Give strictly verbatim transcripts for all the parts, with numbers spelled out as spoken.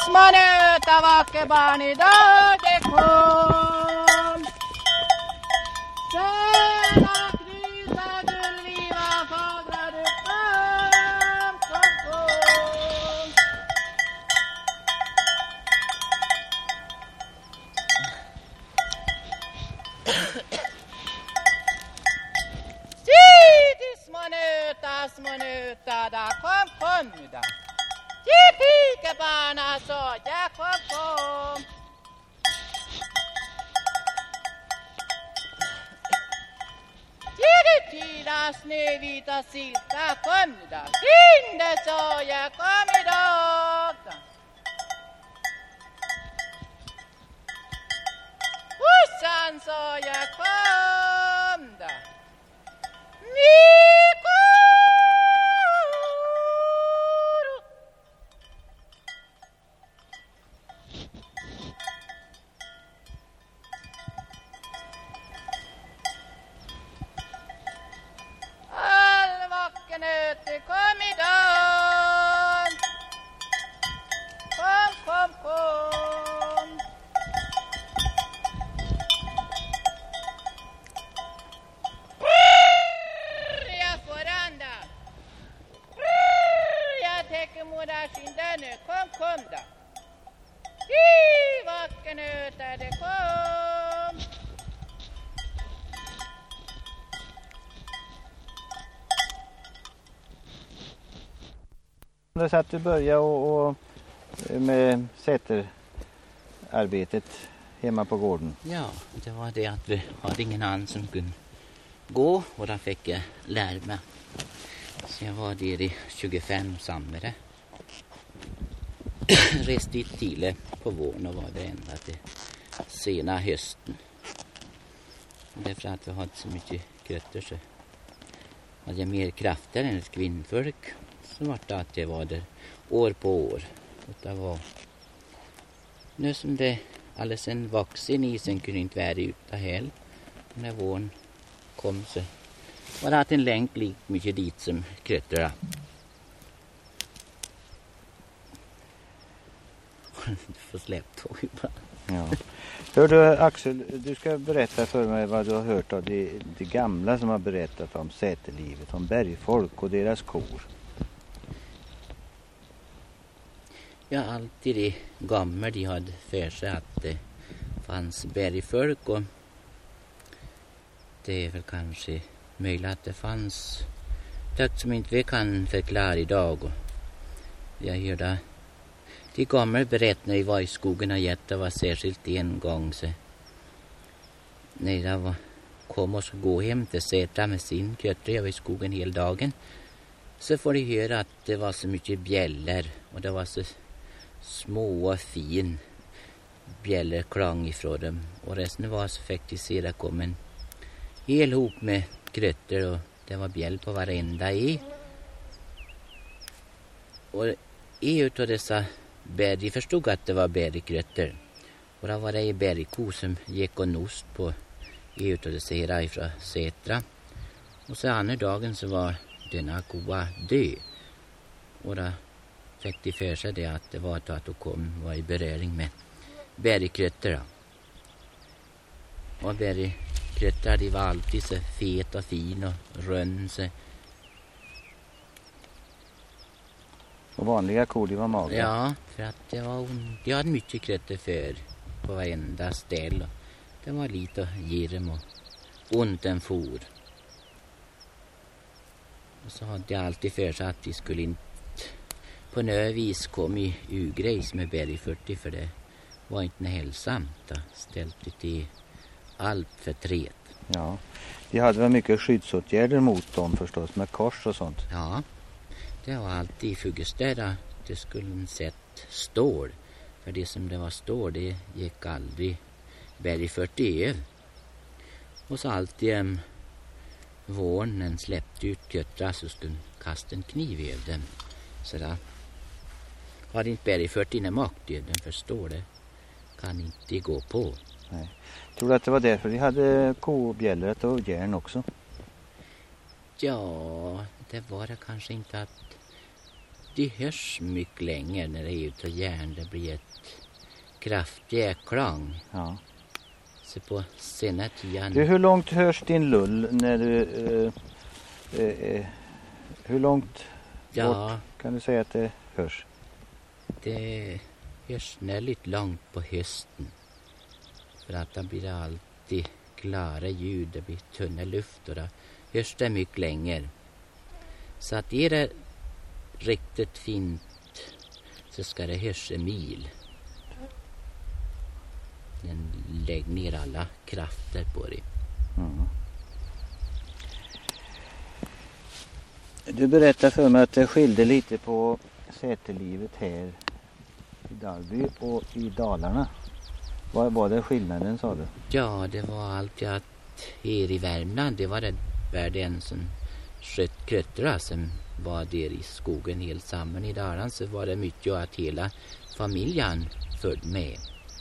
små nöta vacker barn idag det kom. Säla krysa gullviva fagra du kom, kom, kom. Tidigt små nöta, små nöta, da kom, kom nu da. Pika barna så jag kom kom. Tidigt tida snövita silta kom nu da. Tinde så jag kom idag da. Hussan så jag kom da. Miko! Nöte kom idag. Kom, kom, kom. Brrr, jag får anda. Brrr, jag täcker moderskinden nu. Kom, kom då. I vacker nöte det kom. Det så att du började och, och med säterarbetet hemma på gården? Ja, det var det att vi hade ingen annan som kunde gå och då fick jag lära mig. Så jag var där i tjugofem samhälle. Rest dit till på våren och var det ända till sena hösten. Och därför att vi hade så mycket krötter så hade jag mer krafter än ett kvinnfolk. Så var det att jag var där år på år. Och det var nu som det alldeles en vuxen isen kunde inte vara ute heller. Och när våren kom så var det att en länk lik mycket dit som krötterna. Du får släppt tåg bara. Ja. Hör du Axel, du ska berätta för mig vad du har hört av de, de gamla som har berättat om säterlivet, om bergfolk och deras kor. Ja, alltid de gamla de hade för sig att det fanns bergfolk och det är väl kanske möjligt att det fanns det som inte vi kan förklara idag. Och jag hörde de gamla berätta när vi var i skogen och gett, det var särskilt en gång så när jag var, kom och så gå hem till Sätra med sin kötter, jag var i skogen hela dagen, så får de höra att det var så mycket bjällor och det var så små och fin bjällerklang ifrån dem. Och resten var så fick de se det kom en hel hop med krötter och det var bjäll på varenda i. Och i utav dessa bär, de förstod att det var bergkrötter. Och då var det en bergko som gick och nost på i utav dessa hera ifrån Sätra. Och så andra dagen så var denna koa död. Och då fick de för sig det att det var att de kom var i beröring med bergkrötter. Och bergkrötter de var alltid så fet och fin och rönn så. Och vanliga kor de var magra? Ja, för att det var ont. De hade mycket krötter för på varenda ställ. Det var lite girm och ont en for. Och så hade jag alltid för sig att de skulle inte på något vis kom i ugrejs med berg fyrtio för det var inte hälsamt. Då ställt det till allt för tret. Ja, de hade väl mycket skyddsåtgärder mot dem förstås med kors och sånt. Ja, det var alltid i Fuggestad det skulle en sett stål. För det som det var stål det gick aldrig berg fyrtio över. Och så alltid um, våren en släppte ut köttra så skulle kasta en kniv över dem. Så där hade inte berg fyrtio innan makt den förstår det. Kan inte gå på. Nej. Tror du att det var därför de hade kobjällret och järn också? Ja, det var det kanske inte att de hörs mycket längre när det är ute och järn. Det blir ett kraftig klang. Ja. Så på senare tiden... Du, hur långt hörs din lull när du... Eh, eh, hur långt Ja. bort kan du säga att det hörs? Det hörs väldigt långt på hösten. För att det blir alltid klara ljud. Det blir tunna luft och då hörs det mycket längre. Så att är det riktigt fint så ska det hörs en mil. Den lägger ner alla krafter på det. Mm. Du berättade för mig att det skilde lite på säterlivet här i Dalby och i Dalarna. Vad var det skillnaden, sa du? Ja, det var alltid att här i Värmland, det var det världen som sköt kröttra som var där i skogen helt samman. I Dalarna så var det mycket att hela familjen följde med.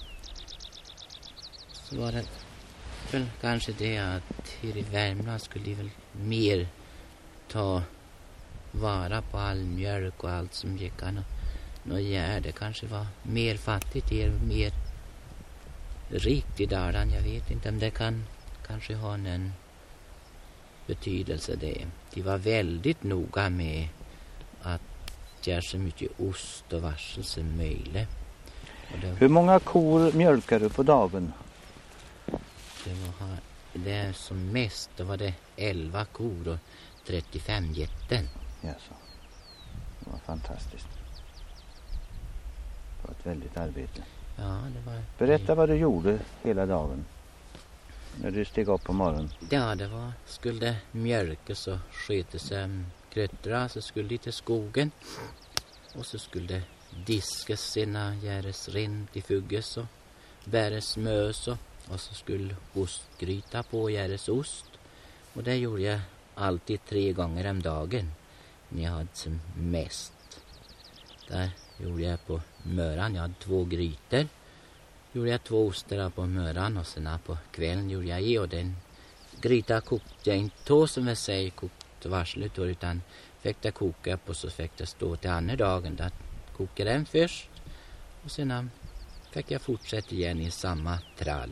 Så var det väl kanske det att här i Värmland skulle de väl mer ta vara på all mjölk och allt som gick an. Och ja, det kanske var mer fattigt här, mer rikt i Dalarna. Jag vet inte om det kan kanske ha en betydelse det. De var väldigt noga med att göra så mycket ost och varsel som möjligt. Och det, Hur många kor mjölkar du på dagen? det var det som mest, då var det elva kor och trettiofem getten. Jaså. Det var fantastiskt. Det var ett väldigt arbete. Ja, det var... Berätta vad du gjorde hela dagen. När du steg upp på morgonen. Ja, det var, skulle mjölkas och skötes um, kröttra, så skulle de till skogen. Och så skulle diskas sina göras rent i fugges och bäres mös och, och så skulle ostgryta på göras ost. Och det gjorde jag alltid tre gånger om dagen när jag hade som mest. Där gjorde jag på möran, jag hade två grytor. Gjorde jag två ostar på möran och sen på kvällen gjorde jag i och den gryta kokte jag inte då som jag säger kokt varslet utan fick det koka upp och så fick det stå till andra dagen. Där kokade den först och sen fick jag fortsätta igen i samma trall.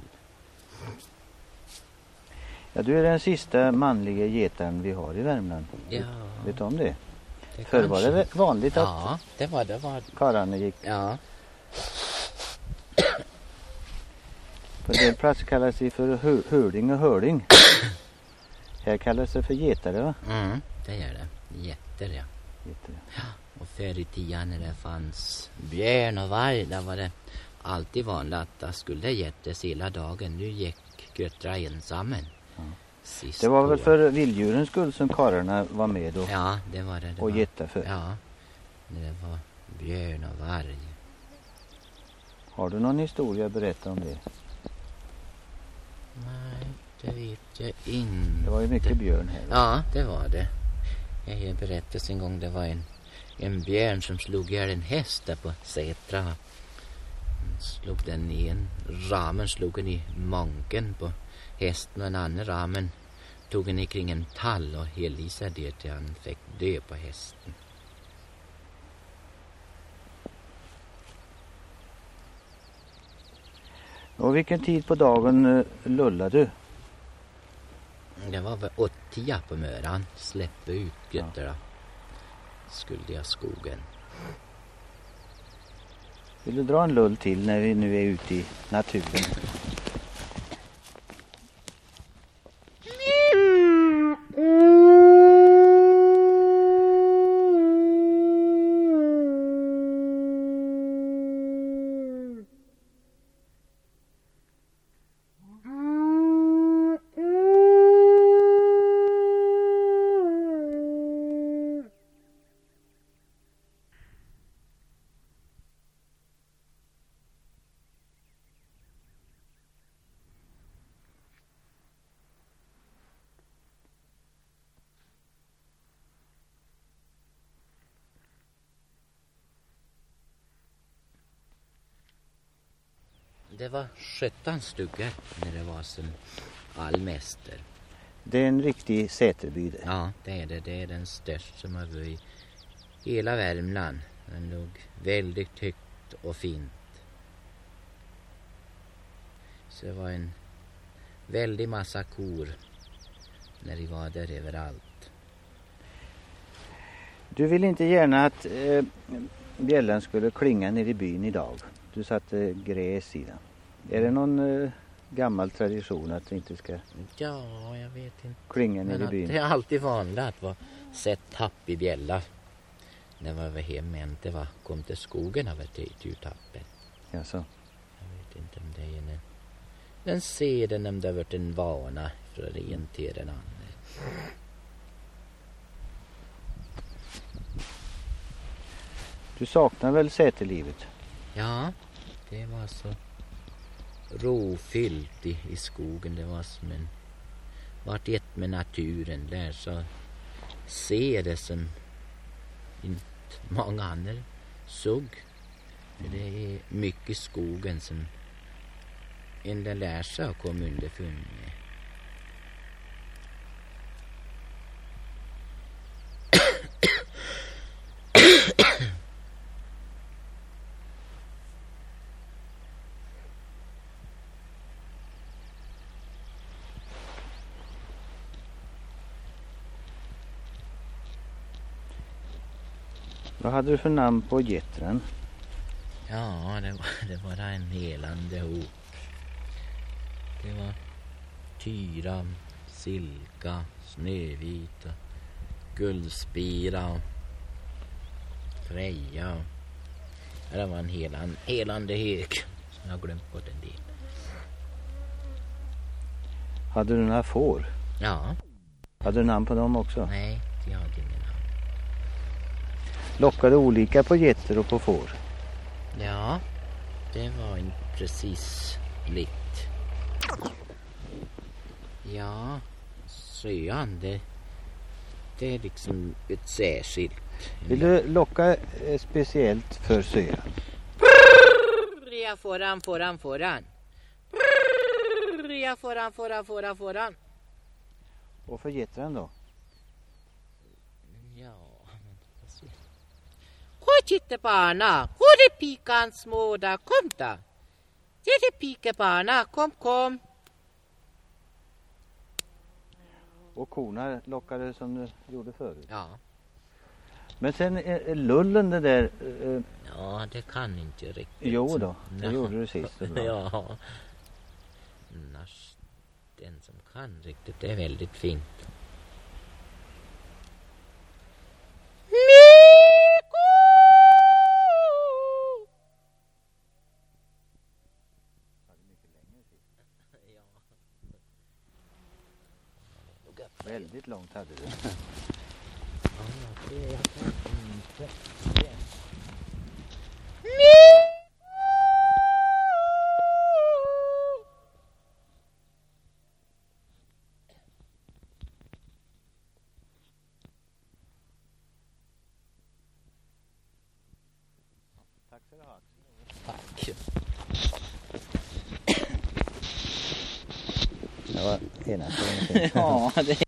Ja, du är den sista manliga getaren vi har i Värmland. Ja. Vet du om det? Det Förr var det vanligt att ja, det var det var. karlarna gick. Ja. På en del platser kallas det för hur, hurling och hurling. Här kallas det för getare, va? Mm, det gör det. Jätter, ja. Getare. Ja. Och förr i tiden när det fanns björn och varg, där var det alltid vanligt att det skulle gettes hela dagen. Nu gick göttra ensammen. Ja. Sist Det var väl år. för vilddjurens skull som karlarna var med och, Ja, det var det. det och var, getta för. Ja, det var björn och varg. Har du någon historia att berätta om det? Nej, det vet jag inte. Det var ju mycket björn här. Ja, det var det. Jag berättade en gång det var en, en björn som slog ihjäl en häst där på Sätra. Han slog den i en ramen, slog den i manken på hästen och en annan ramen tog den i kring en tall och hellisade det till han fick dö på hästen. Och vilken tid på dagen uh, lullade du? Det var väl åttia på möran. Släppte ut götterna. Skulle jag skogen. Vill du dra en lull till när vi nu är ute i naturen? Det var sjutton stuggar när det var som allmäster. Det är en riktig säterby det. Ja, det är det. Det är den största som har varit hela Värmland. Den låg väldigt högt och fint. Så det var en väldig massa kor när de var där överallt. Du vill inte gärna att eh, bjällan skulle klinga ner i byn idag. Du satte gräs i den. Är det någon eh, gammal tradition att det inte ska Ja, jag vet inte. klinga ner Men i byn? det är alltid vanligt att vara sett tapp i bjälla. När man var hemma inte var, kom till skogen av ett tappet. Jaså. Jag vet inte om det är en... Den ser den om det har varit en vana från en till den andra. Du saknar väl sätelivet? Ja, det var så rofyllt i, i skogen. Det var som en... Vart ett med naturen där så ser det som inte många andra såg. För det är mycket skogen som en där lär sig och kom underfund med. Vad hade du för namn på getren? Ja, det var, det var en helande hop. Det var Tyra, Silka, Snövita, Guldspira och Freja. Ja, det var en helan, helande hög. Jag har glömt bort en del. Hade du några får? Ja. Hade du namn på dem också? Nej, jag hade ingen namn. Lockade olika på getter och på får? Ja, det var inte precis likt. Ja, söan, det, det är liksom ett särskilt. Vill du locka eh, speciellt för söan? Jag får han, får han, får han. Jag får han, får han, får han, får han. Och för getren då? Ja, men vad ser jag? Kochitte barna, hur pikan småda, kom då. Det är pike barna, kom, kom. Och korna lockade som du gjorde förut? Ja. Men sen är lullen det där... Eh, Ja, det kan inte riktigt. jo då, det Ja. gjorde du sist. Så bra. Ja. Annars, den som kan riktigt, det är väldigt fint. Väldigt långt hade du. Ja, det är jag inte. Tack så du ha. Tack. Det var enastående fint. Ja, det